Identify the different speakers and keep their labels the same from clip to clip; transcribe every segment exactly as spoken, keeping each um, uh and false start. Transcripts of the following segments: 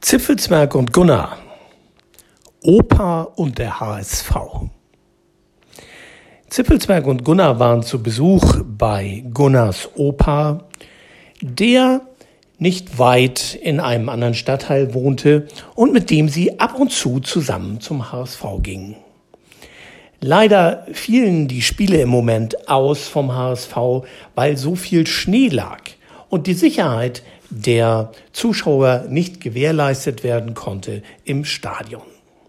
Speaker 1: Zipfelsberg und Gunnar. Opa und der H S V. Zipfelsberg und Gunnar waren zu Besuch bei Gunnars Opa, der nicht weit in einem anderen Stadtteil wohnte und mit dem sie ab und zu zusammen zum H S V gingen. Leider fielen die Spiele im Moment aus vom H S V, weil so viel Schnee lag und die Sicherheit der Zuschauer nicht gewährleistet werden konnte im Stadion.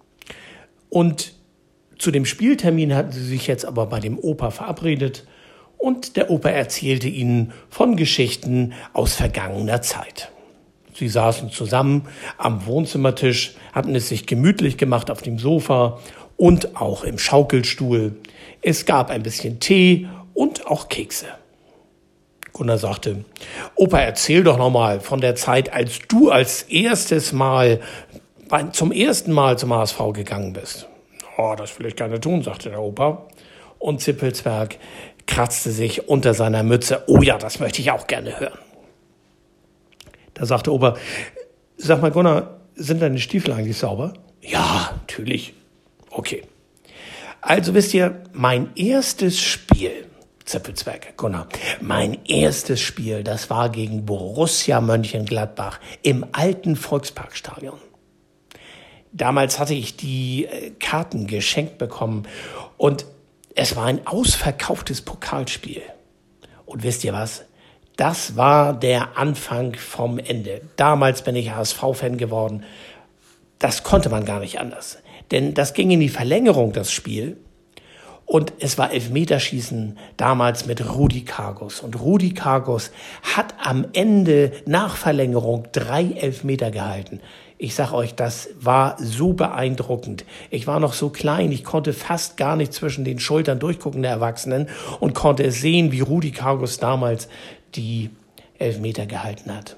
Speaker 1: Und zu dem Spieltermin hatten sie sich jetzt aber bei dem Opa verabredet und der Opa erzählte ihnen von Geschichten aus vergangener Zeit. Sie saßen zusammen am Wohnzimmertisch, hatten es sich gemütlich gemacht auf dem Sofa und auch im Schaukelstuhl. Es gab ein bisschen Tee und auch Kekse. Gunnar sagte: Opa, erzähl doch noch mal von der Zeit, als du als erstes Mal, zum ersten Mal zum H S V gegangen bist. Oh, das will ich gerne tun, sagte der Opa. Und Zipfelsberg kratzte sich unter seiner Mütze. Oh ja, das möchte ich auch gerne hören. Da sagte Opa: Sag mal, Gunnar, sind deine Stiefel eigentlich sauber? Ja, natürlich. Okay. Also wisst ihr, mein erstes Spiel, Zipfelsberg, Gunnar, mein erstes Spiel, das war gegen Borussia Mönchengladbach im alten Volksparkstadion. Damals hatte ich die Karten geschenkt bekommen und es war ein ausverkauftes Pokalspiel. Und wisst ihr was? Das war der Anfang vom Ende. Damals bin ich H S V-Fan geworden. Das konnte man gar nicht anders. Denn das ging in die Verlängerung, das Spiel. Und es war Elfmeterschießen damals mit Rudi Kargus. Und Rudi Kargus hat am Ende nach Verlängerung drei Elfmeter gehalten. Ich sag euch, das war so beeindruckend. Ich war noch so klein, ich konnte fast gar nicht zwischen den Schultern durchgucken der Erwachsenen und konnte es sehen, wie Rudi Kargus damals die Elfmeter gehalten hat.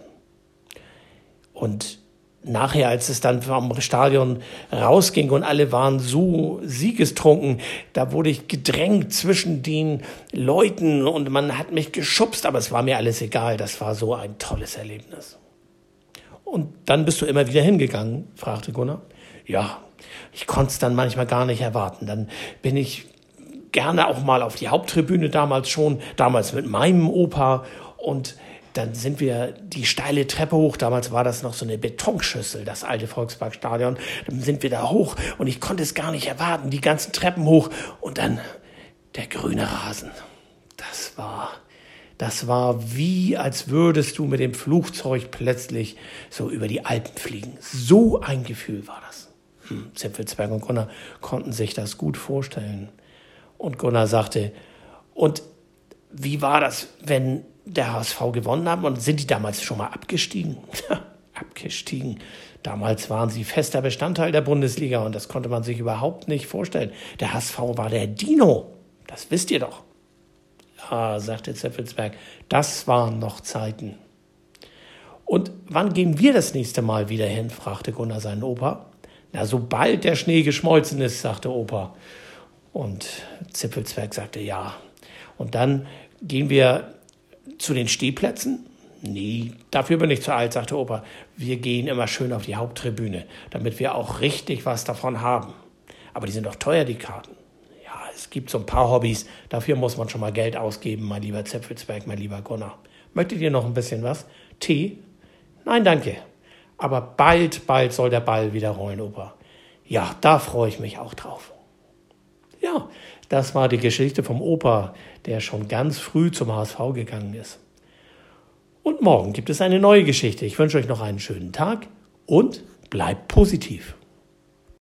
Speaker 1: Und nachher, als es dann vom Stadion rausging und alle waren so siegestrunken, da wurde ich gedrängt zwischen den Leuten und man hat mich geschubst, aber es war mir alles egal. Das war so ein tolles Erlebnis. Und dann bist du immer wieder hingegangen, fragte Gunnar. Ja, ich konnte es dann manchmal gar nicht erwarten. Dann bin ich gerne auch mal auf die Haupttribüne damals schon, damals mit meinem Opa. Und dann sind wir die steile Treppe hoch. Damals war das noch so eine Betonschüssel, das alte Volksparkstadion. Dann sind wir da hoch und ich konnte es gar nicht erwarten, die ganzen Treppen hoch. Und dann der grüne Rasen. Das war... Das war wie, als würdest du mit dem Flugzeug plötzlich so über die Alpen fliegen. So ein Gefühl war das. Hm, Zipfelsberg und Gunnar konnten sich das gut vorstellen. Und Gunnar sagte: Und wie war das, wenn der H S V gewonnen hat? Und sind die damals schon mal abgestiegen? Abgestiegen. Damals waren sie fester Bestandteil der Bundesliga und das konnte man sich überhaupt nicht vorstellen. Der H S V war der Dino. Das wisst ihr doch. Ah, sagte Zipfelsberg, das waren noch Zeiten. Und wann gehen wir das nächste Mal wieder hin, fragte Gunnar seinen Opa. Na, sobald der Schnee geschmolzen ist, sagte Opa. Und Zipfelsberg sagte ja. Und dann gehen wir zu den Stehplätzen? Nee, dafür bin ich zu alt, sagte Opa. Wir gehen immer schön auf die Haupttribüne, damit wir auch richtig was davon haben. Aber die sind doch teuer, die Karten. Es gibt so ein paar Hobbys, dafür muss man schon mal Geld ausgeben, mein lieber Zipfelsberg, mein lieber Gunnar. Möchtet ihr noch ein bisschen was? Tee? Nein, danke. Aber bald, bald soll der Ball wieder rollen, Opa. Ja, da freue ich mich auch drauf. Ja, das war die Geschichte vom Opa, der schon ganz früh zum H S V gegangen ist. Und morgen gibt es eine neue Geschichte. Ich wünsche euch noch einen schönen Tag und bleibt positiv.